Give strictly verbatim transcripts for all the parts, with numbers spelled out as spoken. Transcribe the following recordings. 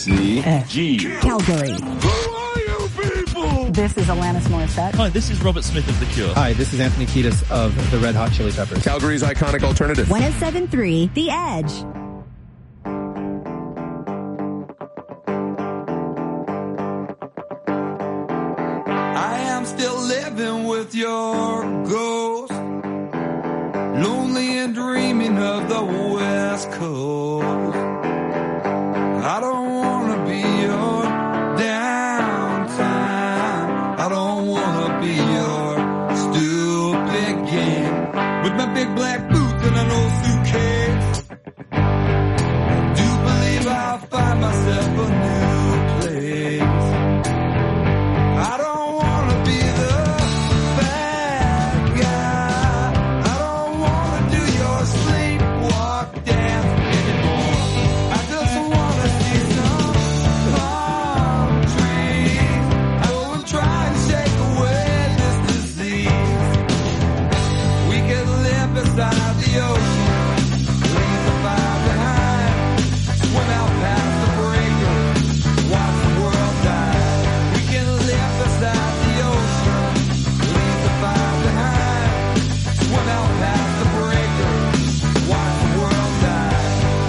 C. G. Calgary. Who are you people? This is Alanis Morissette. Hi, this is Robert Smith of The Cure. Hi, this is Anthony Kiedis of the Red Hot Chili Peppers. Calgary's iconic alternative. one oh seven point three The Edge. I am still living with your ghost, lonely and dreaming of the West Coast. I don't want to be your downtime. I don't want to be your stupid game. With my big black boots and an old suitcase, I do believe I'll find myself a new place. I don't want to be the bad guy. I don't want to do your sleepwalk dance anymore. I just want to see some palm trees. I go and try and shake away this disease. We could live beside the ocean, leave the fire behind, swim out past the breaker, watch the world die. We can live beside the ocean, leave the fire behind, swim out past the breaker, watch the world die.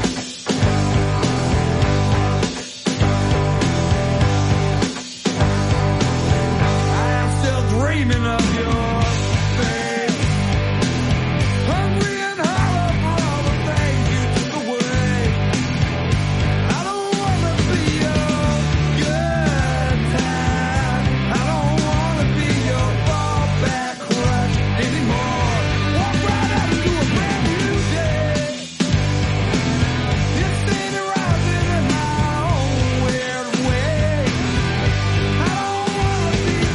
I am still dreaming of your face, hungry and hollow for all the things you took away. I don't want to be your good time. I don't want to be your fallback crutch anymore. Walk right out into a brand new day. It's standing rising in my own weird way. I don't want to be the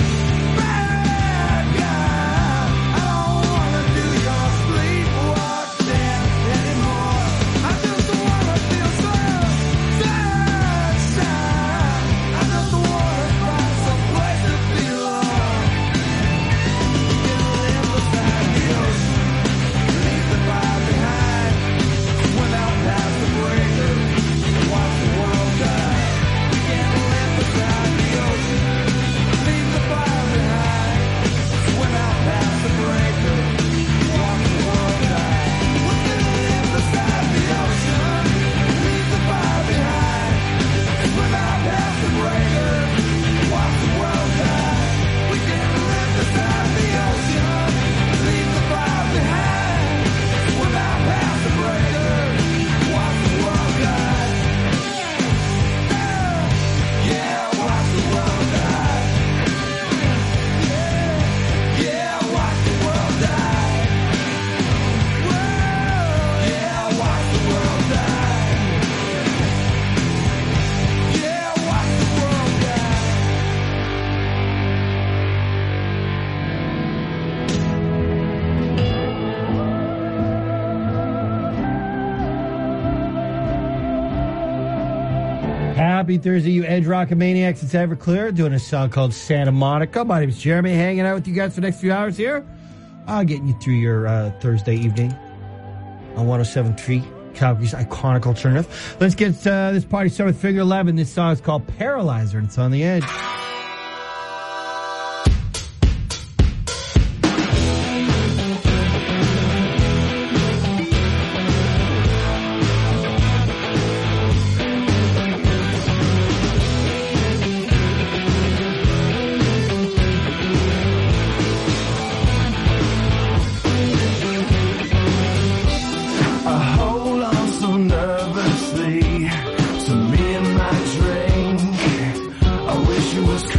bad guy. I don't want to do your sleepwalk dance anymore. I just want to feel some sunshine. I just want to find some place to belong. We can live beside the ocean, leave the fire behind, swim out past the breaker, watch the world die. We can live beside the ocean, leave the fire behind, swim out past the breaker, watch the world die. We can live beside the ocean, leave the fire behind, swim out past the breaker, watch the world die. We can live beside the ocean, leave the fire behind, swim out past the breaker, watch the world die. Yeah, watch the world die. Yeah, watch the world die. Yeah, watch the world die. Yeah, watch the world die. Happy Thursday, you Edge Rocket Maniacs. It's Everclear doing a song called Santa Monica. My name is Jeremy, hanging out with you guys for the next few hours here. Uh, getting you through your uh, Thursday evening on one oh seven point three, Calgary's iconic alternative. Let's get uh, this party started with Figure eleven. This song is called Paralyzer, and it's on the Edge. I hold on so nervously to me and my drink. I wish it was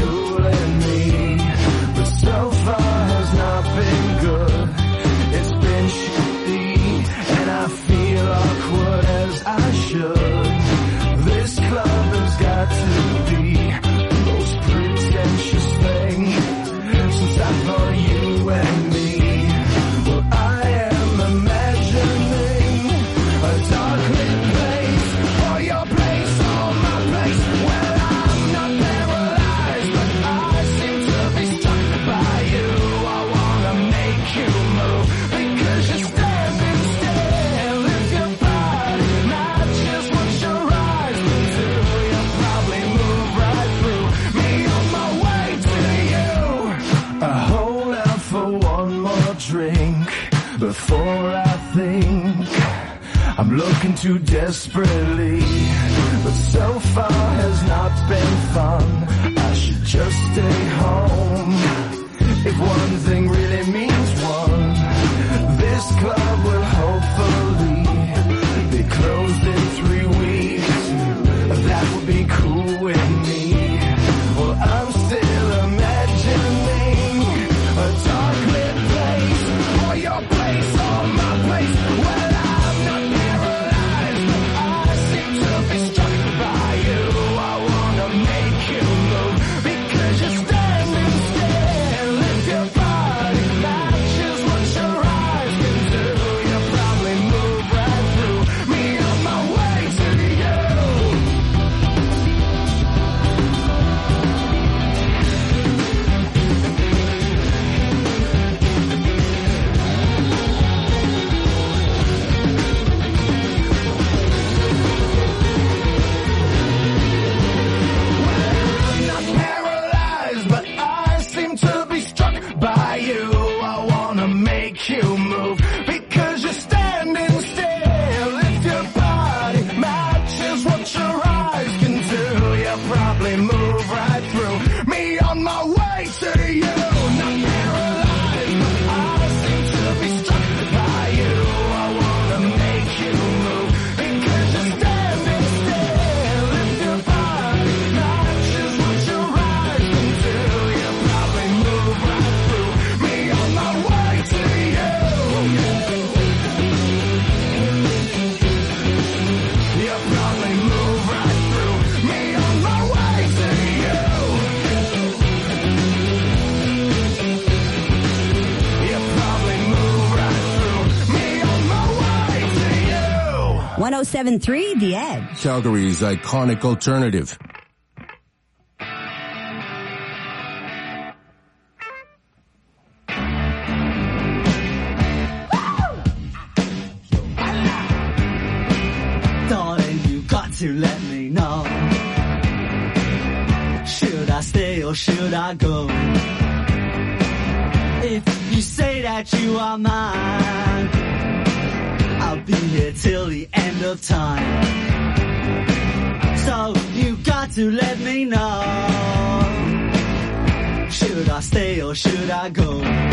looking too desperately, but so far has not been fun. I should just stay home. If one thing really means one, this club will hopefully be closed in three weeks. That would be cool with me. Well, I'm still imagining a dark lit place, or your place, or my place. Well, I'm not paralyzed, but I seem to be struck by you. I wanna make you move, because you're standing still. If your body matches what your eyes can do, you'll probably move right through me on my way to you. I'm not paralyzed, but I seem to be struck by you. I wanna make you move, because you're standing still. If your body matches what your eyes can do, you'll probably move right through me on my way to you. Not paralyzed, but I seem to be struck by you. I wanna make you move, because you're standing still. If your body matches what your eyes can do, you'll probably move right through me on my way to you. You'll probably move right through me on my way to you. You'll probably move right through me on my way to you. one oh seven point three The Edge. Calgary's iconic alternative. Darling, you got to let me know. Should I stay or should I go? If you say that you are mine, I'll be here till the end of time. So you got to let me know. Should I stay or should I go?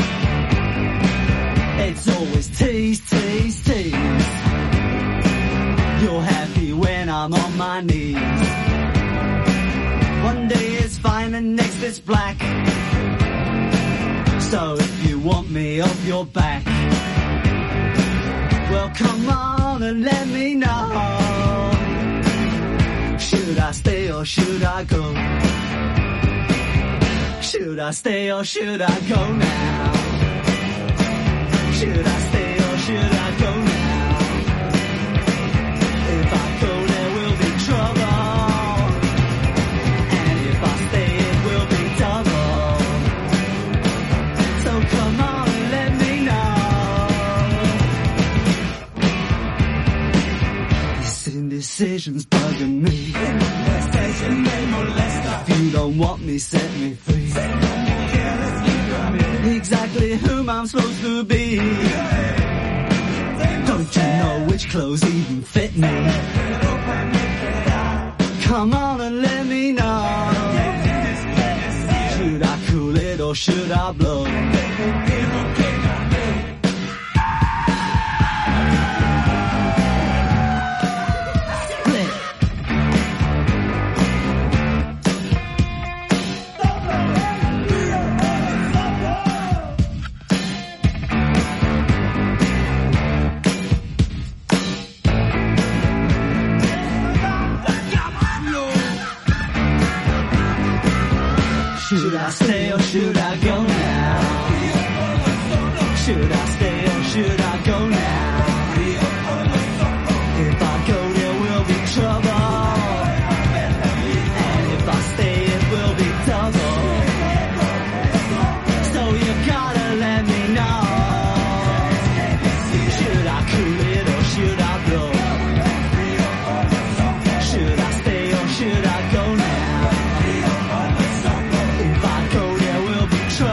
It's always tease, tease, tease. You're happy when I'm on my knees. One day it's fine and next it's black. So if you want me off your back, well come on and let me know. Should I stay or should I go? Should I stay or should I go now? Should I stay or should I go now? If I go there will be trouble, and if I stay it will be double. So come on and let me know. This indecision's bugging me. If you don't want me, set me free. Exactly whom I'm supposed to be. Don't you know which clothes even fit me? Come on and let me know. Should I cool it or should I blow? Split. Should I stay or should I go now? Should I stay or should I go now? If I go there will be trouble, and if I stay it will be double. So you gotta let me know. Should I cool it or should I blow? Should I stay or should I go now? If I go there will be trouble.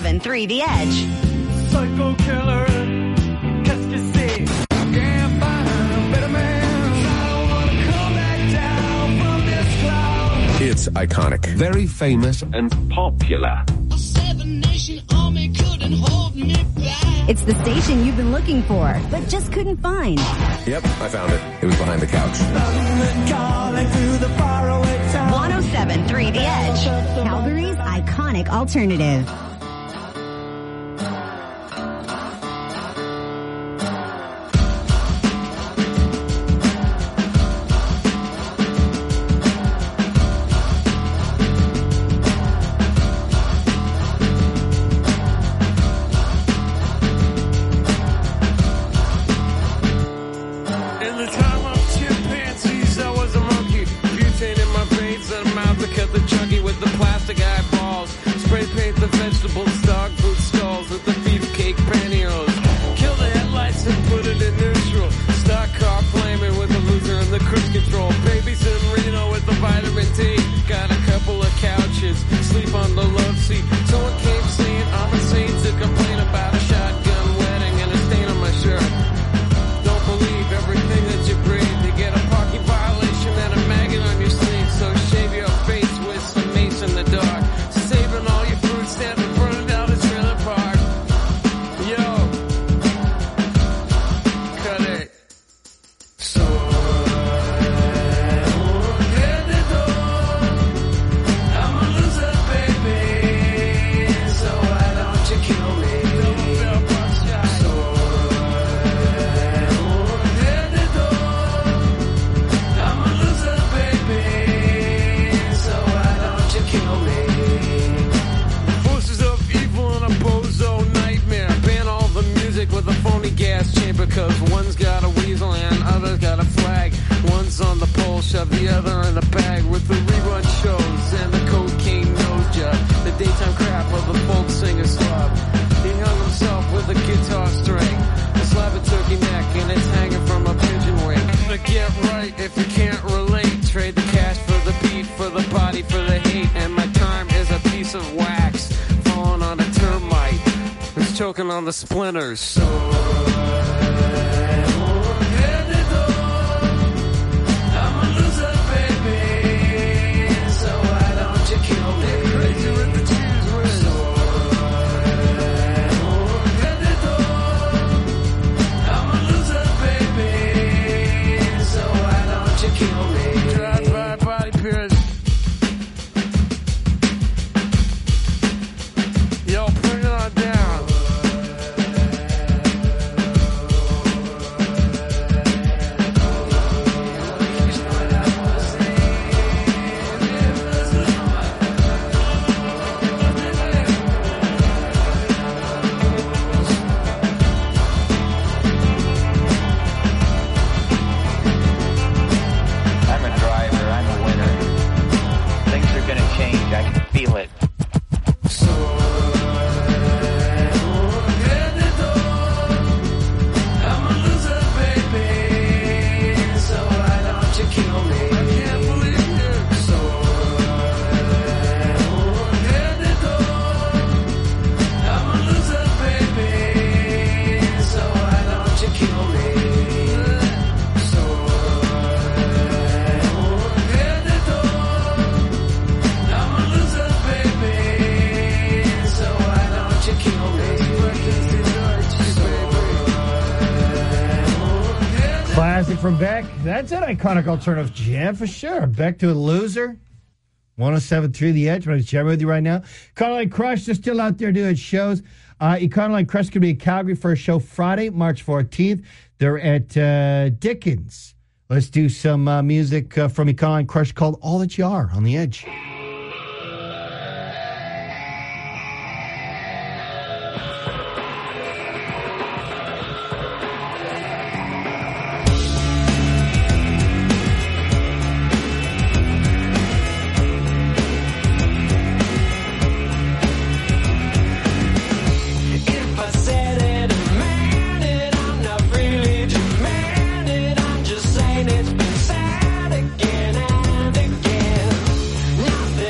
seven three The Edge. Psycho killer, qu'est-ce que c'est? Can't find a better man. I don't wanna come back down from this cloud. It's iconic, very famous, and popular. A seven-nation army couldn't hold me back. It's the station you've been looking for, but just couldn't find. Yep, I found it. It was behind the couch. one oh seven three The Edge. Calgary's iconic alternative. In the time of chimpanzees, I was a monkey. Butane in my veins and a mouth to cut the chunky with the plastic eyeballs. Spray paint the vegetables, dog food skulls with the beef cake pantyhose. Kill the headlights and put it in neutral. Stock car flaming with the loser and the cruise control. Babies in Reno with the vitamin D. Got a couple of couches, sleep on the love seat. Someone came saying I'm insane to complain about a shotgun wedding and a stain on my shirt. Don't believe everything that you breathe. You get a parking violation and a maggot on your sleeve. So shave your face with some mace in the dark. Saving all your food stamps and burning down the trailer park. Yo, cut it. So I'm a loser, baby. So why don't you kill me? Double barrel buckshot. So I'm a loser, baby. So why don't you kill me? Forces of evil and a bozo nightmare. Ban all the music with a phony gas chamber. Cause one's got a weasel and other's got a flag. One's on the pole, shove the other in a bag. With the rerun shows and the cocaine nose job. The daytime crap of the folk singer slub. He hung himself with a guitar string. A slab of turkey neck and it's hanging from a pigeon wing. But get right if you can't relate. Trade the cash for the beat, for the body, for the hate. And my time is a piece of wax falling on a termite. It's choking on the splinters. So I'm a loser, baby. So why don't you kill me? Crazy with the cheese whiz. I'm a loser, baby. So why don't you kill me? Drive by body pierce. Yo, bring it on down. I'm a driver, I'm a winner. Things are gonna change, I can feel it. I'm a loser, baby. So why don't you kill me? I can't believe you. So I'm a loser, baby. So why don't you kill me? So I'm a loser, baby. So why don't you kill me? Classic from Beck. That's an iconic alternative jam for sure. Beck to a loser. one oh seven point three The Edge. I'm jamming with you right now. Econoline Crush, they're still out there doing shows. Uh, Econoline Crush could be in Calgary for a show Friday, March fourteenth. They're at uh, Dickens. Let's do some uh, music uh, from Econoline Crush called All That You Are on The Edge. If I said it and meant it, I'm not really demanding. I'm just saying it's been said again and again.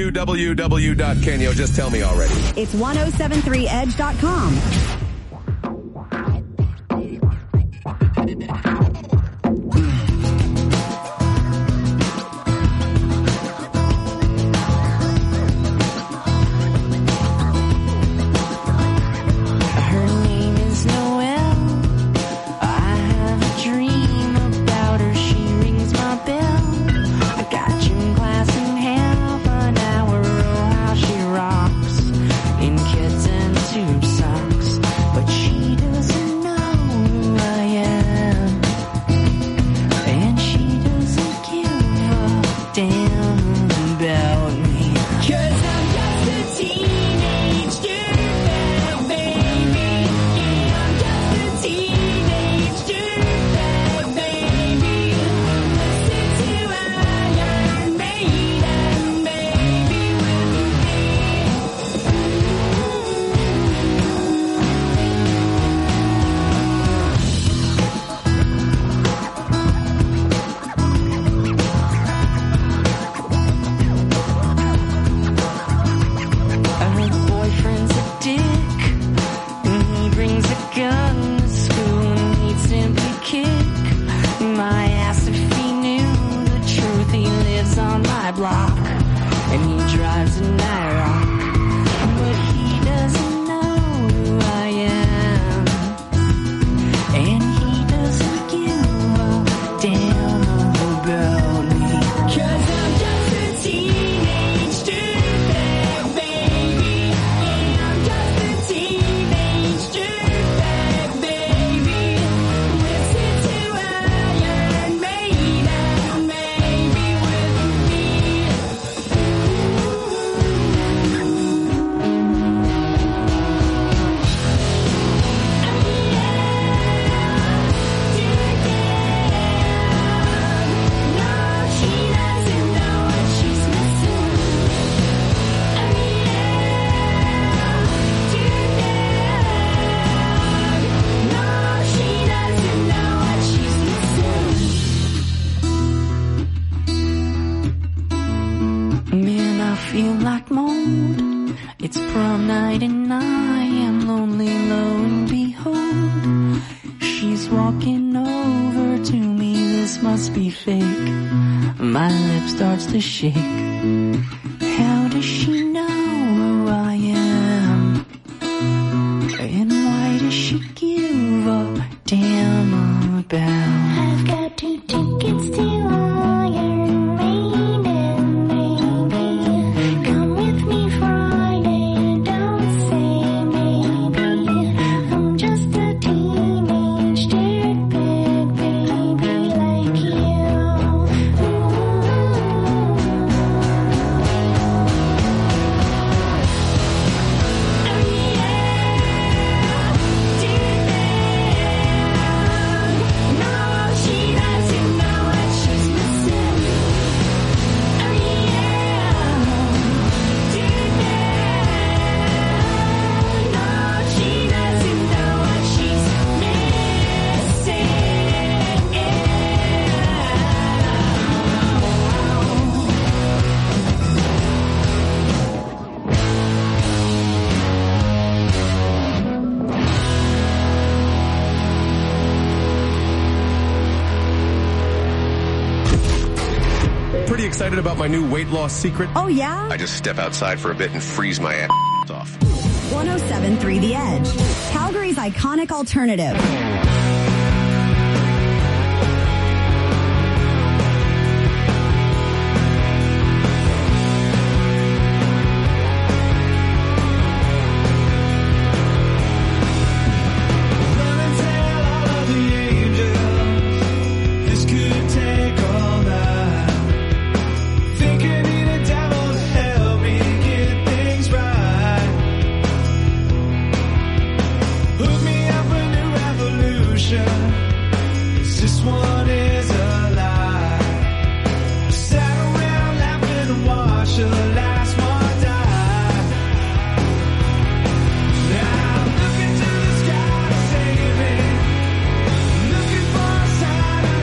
w w w dot Kenyo. Just tell me already. It's ten seventy-three edge dot com. To shake. How does she know who I am? And why does she give a damn about? I've got two tickets to Iron Maiden, baby. Come with me Friday, don't say maybe. I'm just a teenage dirtbag baby like you. Excited about my new weight loss secret? Oh, yeah? I just step outside for a bit and freeze my ass off. ten seventy-three The Edge, Calgary's iconic alternative.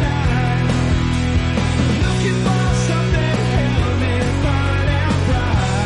Something held me burning bright.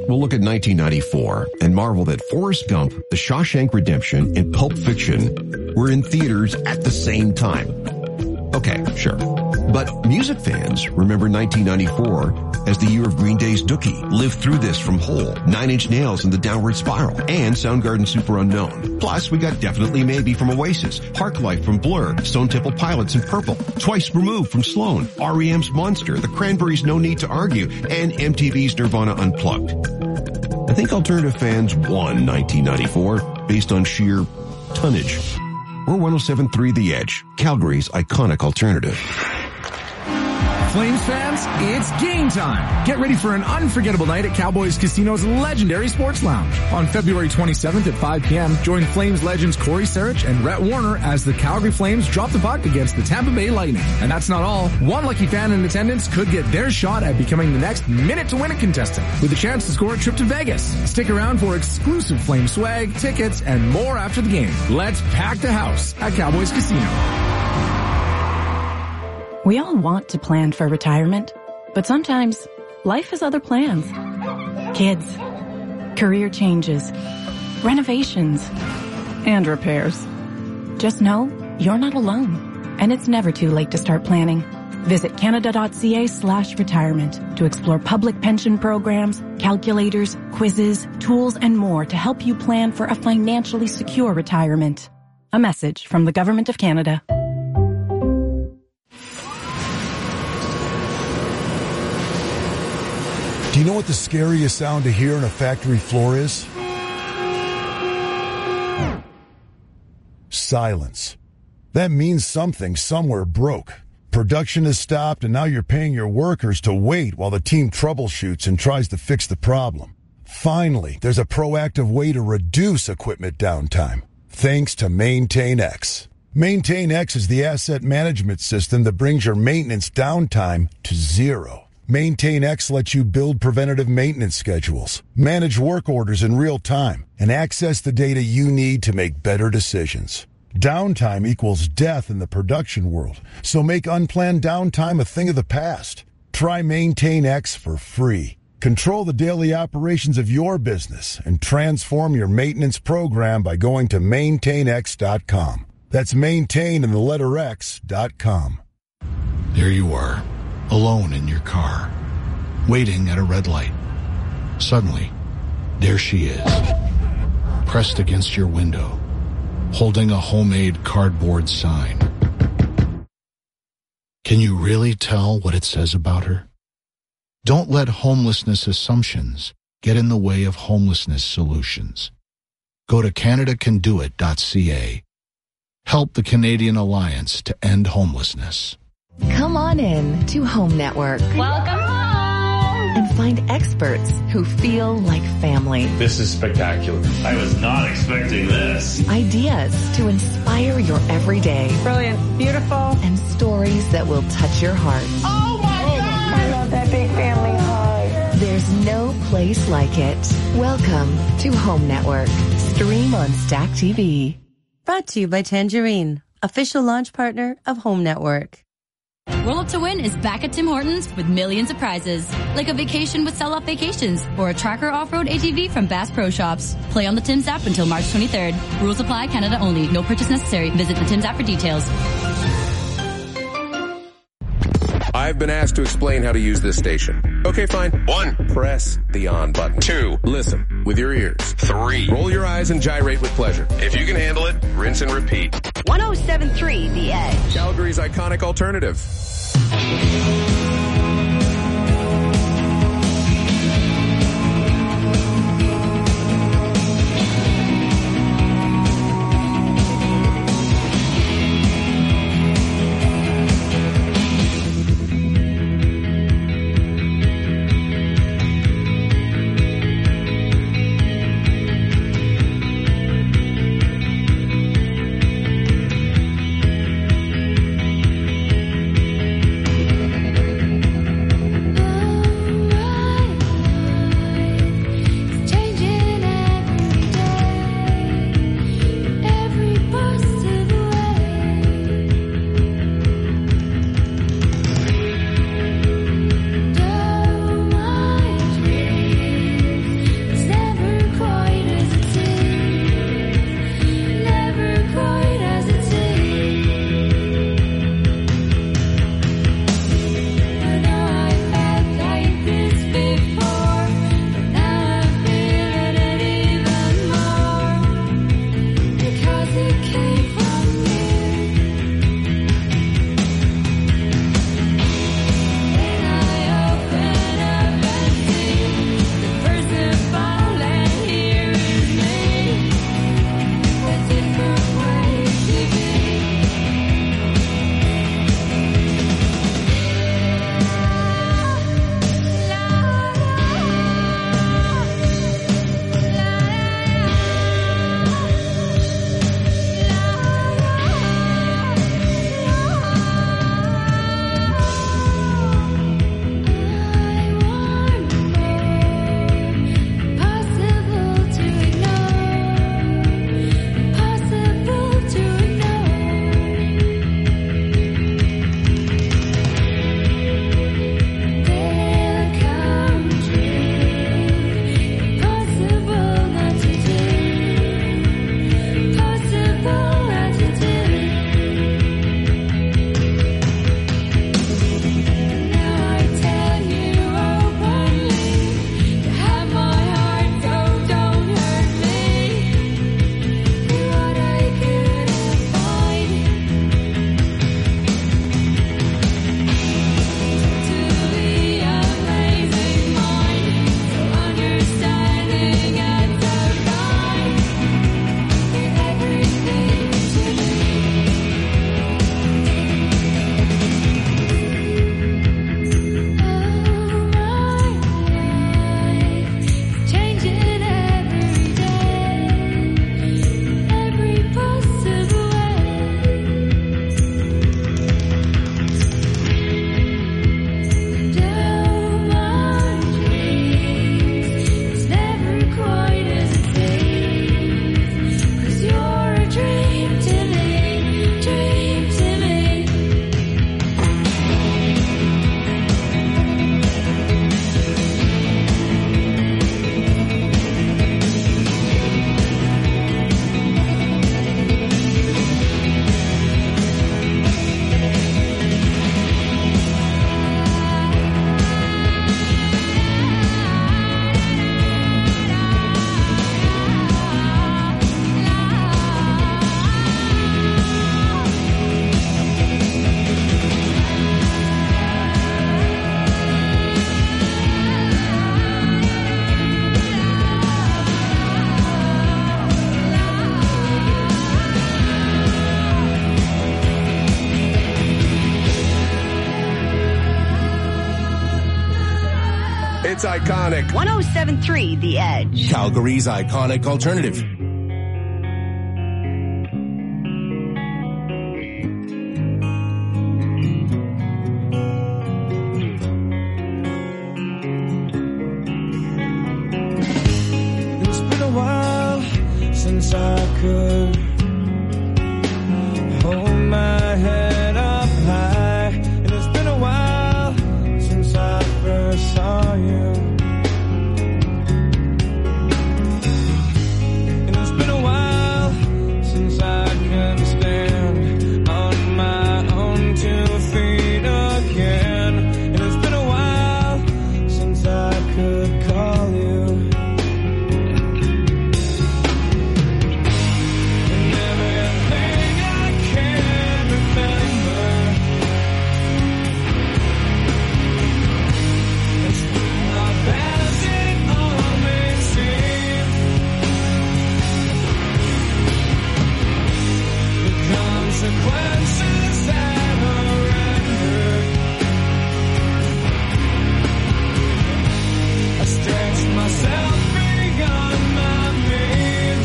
we'll look at nineteen ninety-four and marvel that Forrest Gump, The Shawshank Redemption, and Pulp Fiction were in theaters at the same time. Okay, sure. But music fans remember nineteen ninety-four as the year of Green Day's Dookie, Live Through This from Hole, Nine Inch Nails and the Downward Spiral, and Soundgarden Super Unknown. Plus, we got Definitely Maybe from Oasis, Park Life from Blur, Stone Temple Pilots and Purple, Twice Removed from Sloan, R E M's Monster, The Cranberries' No Need to Argue, and M T V's Nirvana Unplugged. I think alternative fans won nineteen ninety-four based on sheer tonnage. We're one oh seven point three The Edge, Calgary's iconic alternative. Flames fans, it's game time. Get ready for an unforgettable night at Cowboys Casino's legendary sports lounge. On February twenty-seventh at five p.m., join Flames legends Corey Sarich and Rhett Warner as the Calgary Flames drop the puck against the Tampa Bay Lightning. And that's not all. One lucky fan in attendance could get their shot at becoming the next Minute to Win It contestant with a chance to score a trip to Vegas. Stick around for exclusive Flame swag, tickets, and more after the game. Let's pack the house at Cowboys Casino. We all want to plan for retirement, but sometimes life has other plans. Kids, career changes, renovations, and repairs. Just know you're not alone, and it's never too late to start planning. Visit canada.ca slash retirement to explore public pension programs, calculators, quizzes, tools, and more to help you plan for a financially secure retirement. A message from the Government of Canada. Do you know what the scariest sound to hear on a factory floor is? Silence. That means something somewhere broke. Production has stopped and now you're paying your workers to wait while the team troubleshoots and tries to fix the problem. Finally, there's a proactive way to reduce equipment downtime, thanks to MaintainX. MaintainX is the asset management system that brings your maintenance downtime to zero. MaintainX lets you build preventative maintenance schedules, manage work orders in real time, and access the data you need to make better decisions. Downtime equals death in the production world, so make unplanned downtime a thing of the past. Try MaintainX for free. Control the daily operations of your business and transform your maintenance program by going to maintain x dot com. That's maintain in the letter X dot com. There you are, alone in your car, waiting at a red light. Suddenly, there she is, pressed against your window, holding a homemade cardboard sign. Can you really tell what it says about her? Don't let homelessness assumptions get in the way of homelessness solutions. Go to canada can do it dot c a. Help the Canadian Alliance to End Homelessness. Come on in to Home Network. Welcome home! And find experts who feel like family. This is spectacular. I was not expecting this. Ideas to inspire your everyday. Brilliant. Beautiful. And stories that will touch your heart. Oh my God! I love that big family hug. There's no place like it. Welcome to Home Network. Stream on Stack T V. Brought to you by Tangerine, official launch partner of Home Network. Roll Up to Win is back at Tim Hortons with millions of prizes, like a vacation with Sell Off Vacations or a Tracker Off-Road A T V from Bass Pro Shops. Play on the Tim's app until March twenty-third. Rules apply, Canada only. No purchase necessary. Visit the Tim's app for details. I've been asked to explain how to use this station. Okay, fine. One, press the on button. Two, listen with your ears. Three, roll your eyes and gyrate with pleasure. If you can handle it, rinse and repeat. one oh seven point three The Edge. Calgary's iconic alternative. It's iconic. one oh seven point three The Edge. Calgary's iconic alternative. It's been a while since I could hold my head up high, and it's been a while since I first saw you. And it's been a while since I can stand on my own two feet again. And it's been a while since I could call you. And everything I can remember is not as it all may seem. The consequences that are rendered, I stretch myself beyond my means.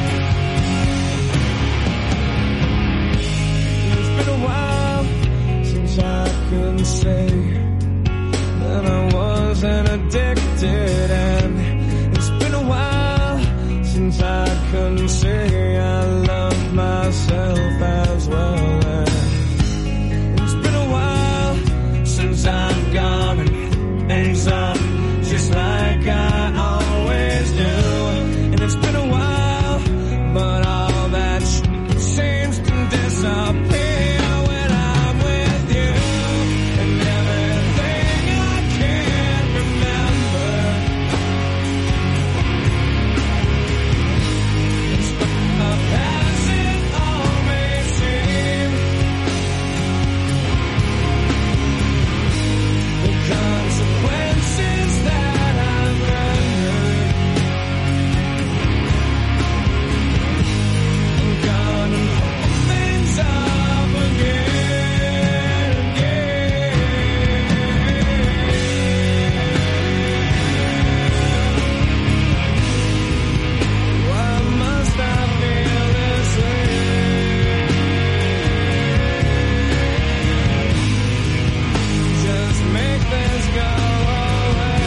It's been a while since I could say that I wasn't addicted, and it's been a while since I couldn't say I love myself as well. And it's been a while since I've gone and things up just like I always do. And it's been a while, but all that shit seems to disappear when I'm with you. And everything I can remember is not as it all may seem. The consequences that I've rendered, I'm gonna hold things up again, Why must I feel this way? Just make this go away.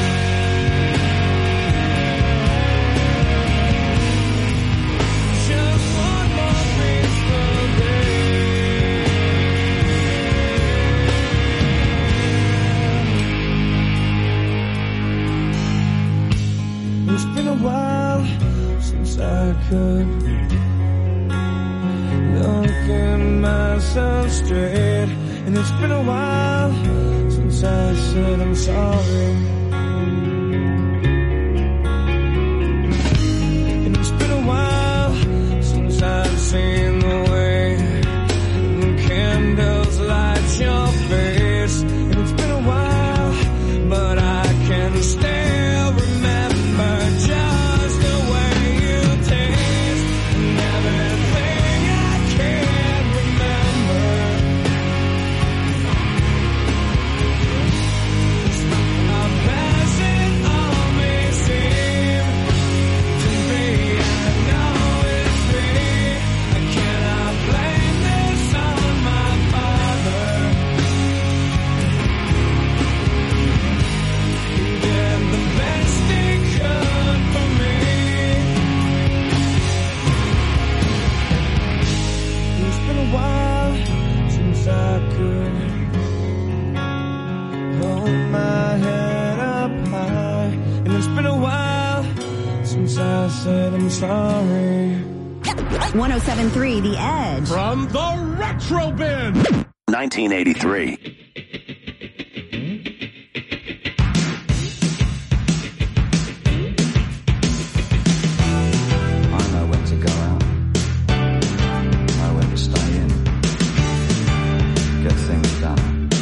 Just one more peaceful day. It's been a while since I could look at myself straight, and it's been a while since I said I'm sorry. And it's been a while since I've seen the way the candles light your face. And it's been a while, but I can still remember just the way you taste. And everything I can remember is not as it all may seem to me. I know it's me. I cannot blame this on my father. He did the best he could for me. It's been a while since I could hold my head up high, and it's been a while since I said I'm sorry. one oh seven point three The Edge. From the Retro Bin. nineteen eighty-three. I know when to go out. Know when to stay in. Get things done.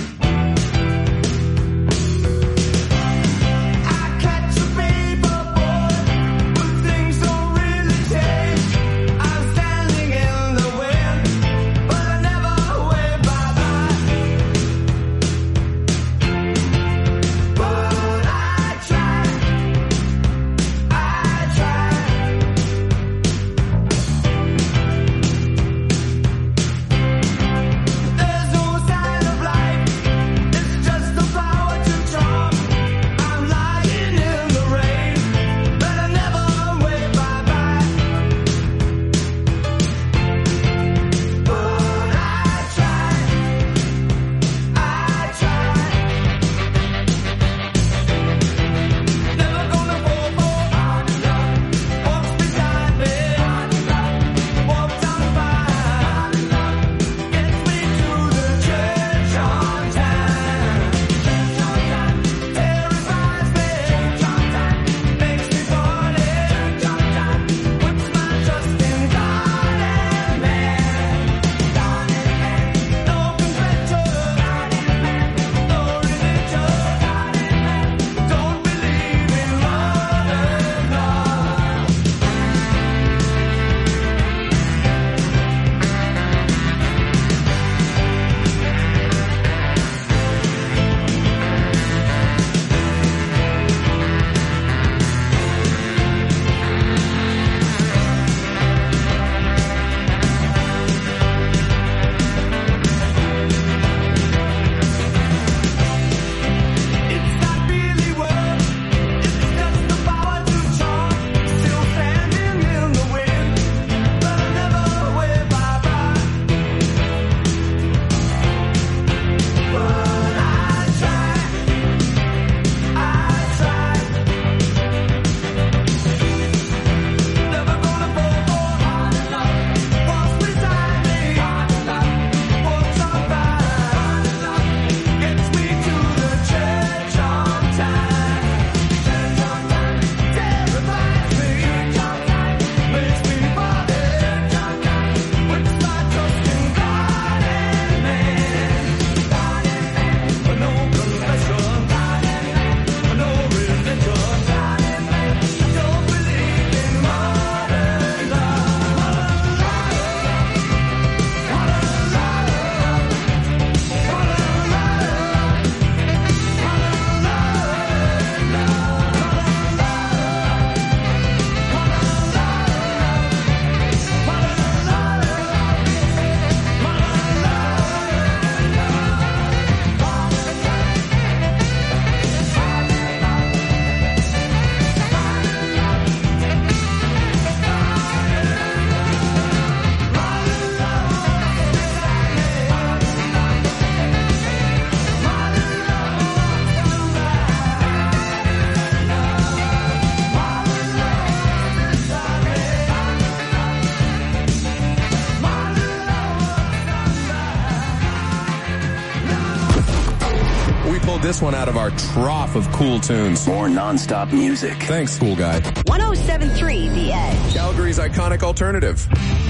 I catch a paper boy, but things don't really change. I'm standing in the wind, but I never wave bye bye. pulled this one out of our trough of cool tunes. More non-stop music. Thanks, cool guy. one oh seven point three The Edge. Calgary's iconic alternative.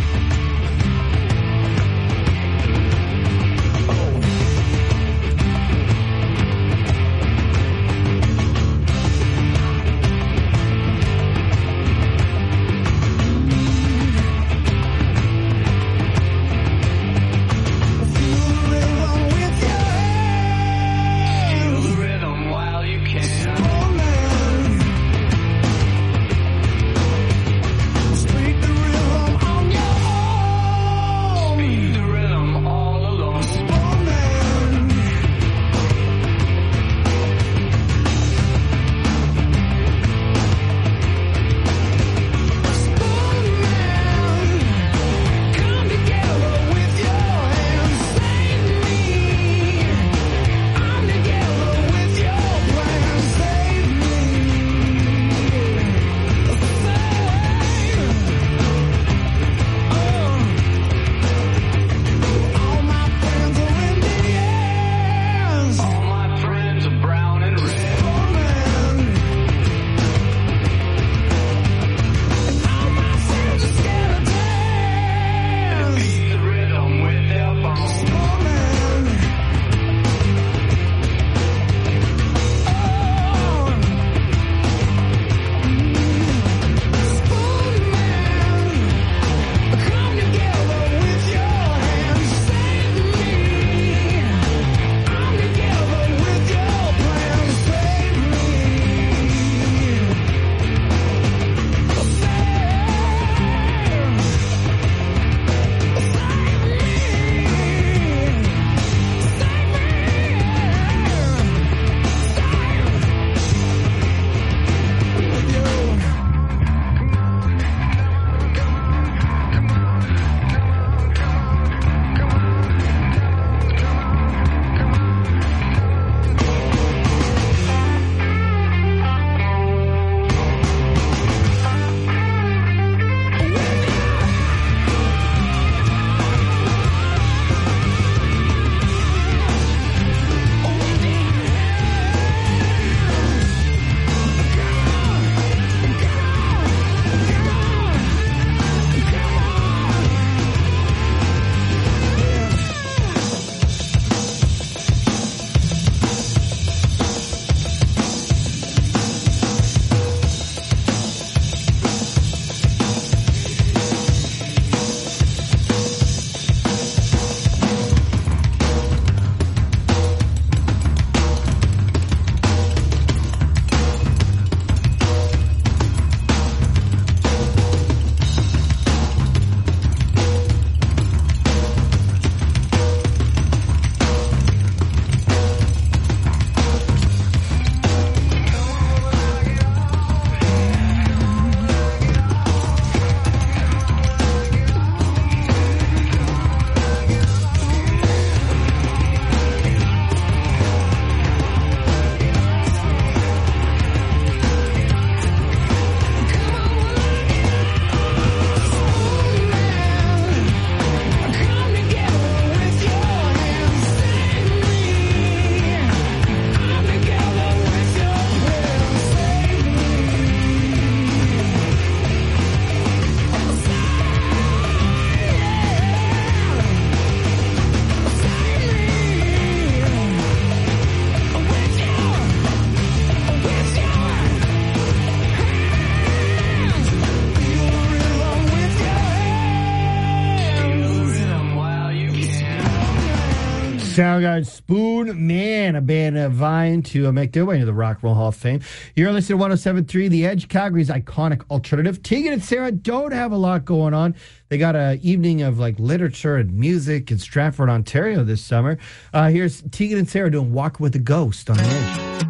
Soundgarden, Spoon Man, a band uh, vying to uh, make their way into the Rock and Roll Hall of Fame. You're listening to one oh seven point three The Edge, Calgary's iconic alternative. Tegan and Sarah don't have a lot going on. They got an evening of like literature and music in Stratford, Ontario this summer. Uh, here's Tegan and Sarah doing Walk with a Ghost on The Edge.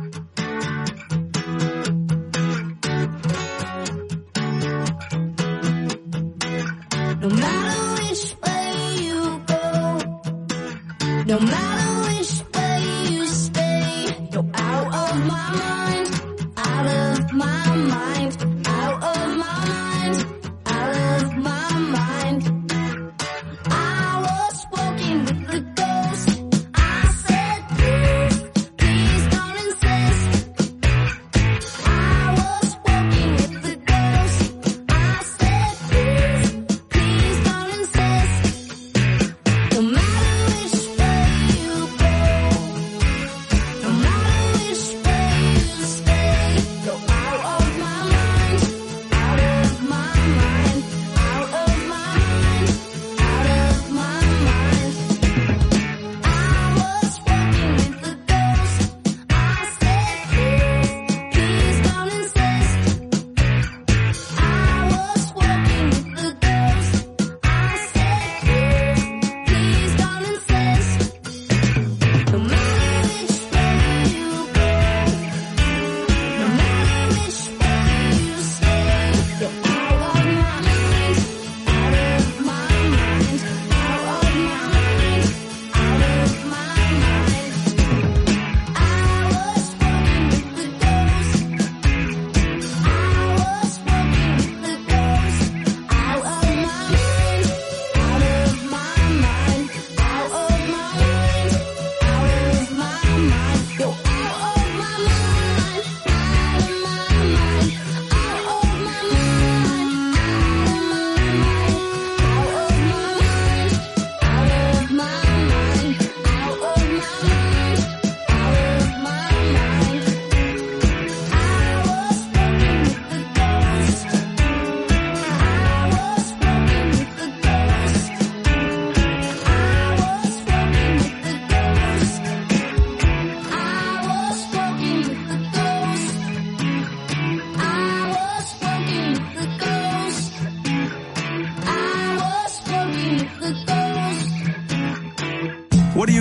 No matter which way you go, no matter which way you stay, you're out of my mind, out of my mind, out of my mind, out of my mind. I was walking with the ghost. I said, please, please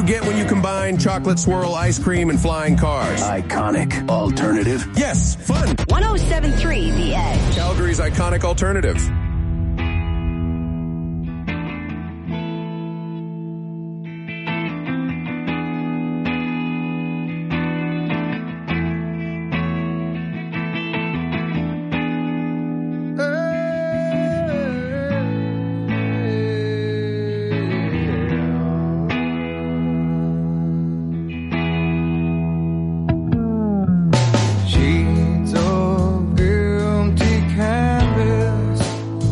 get when you combine chocolate swirl ice cream and flying cars. Iconic alternative. Yes, fun. one oh seven point three The Edge. Calgary's iconic alternative. Sheets of empty canvas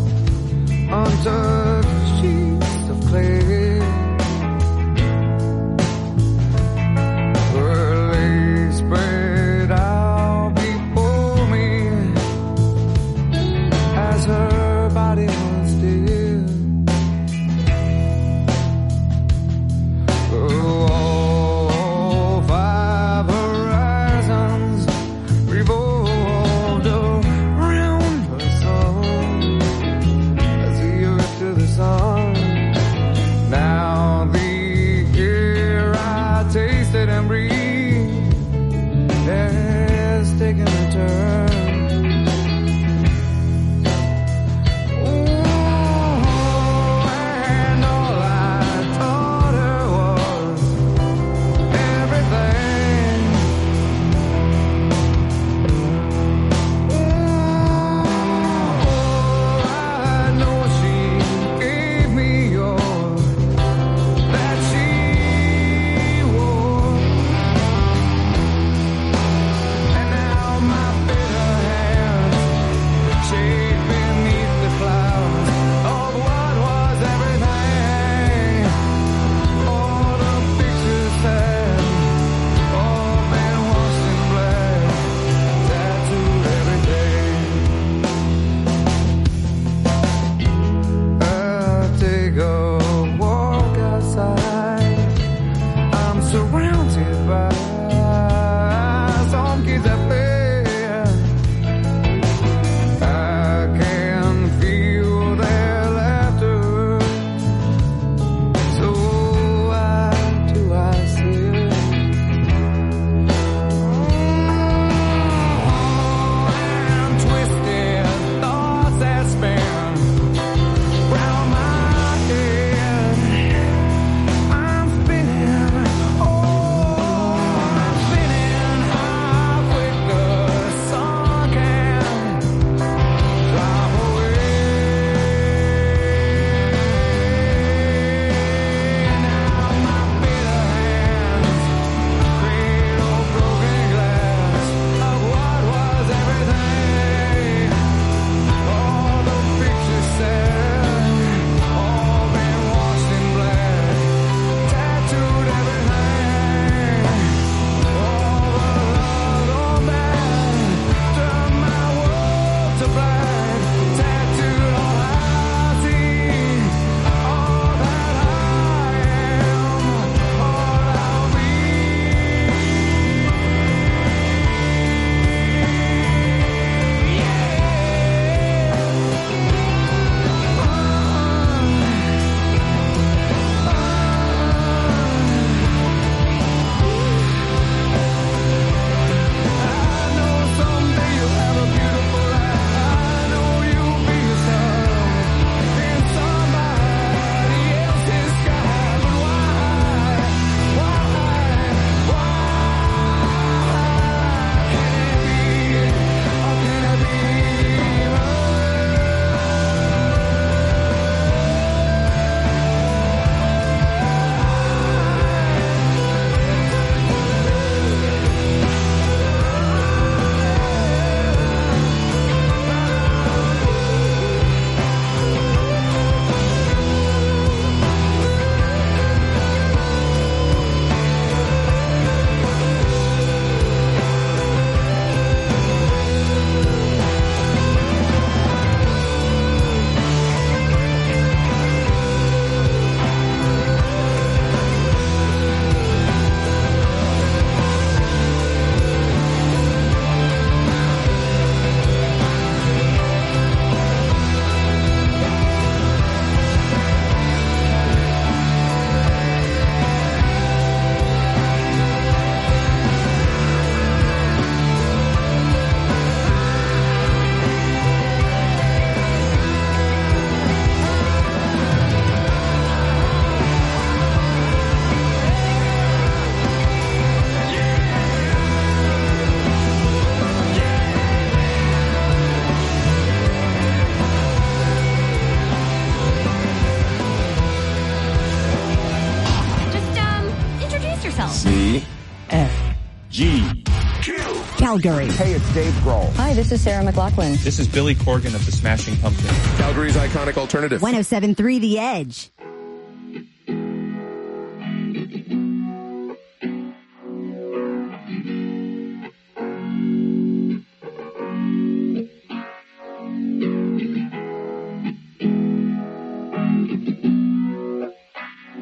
C. F. G. Calgary. Hey, it's Dave Grohl. Hi, this is Sarah McLachlan. This is Billy Corgan of the Smashing Pumpkins. Calgary's iconic alternative. one oh seven point three The Edge.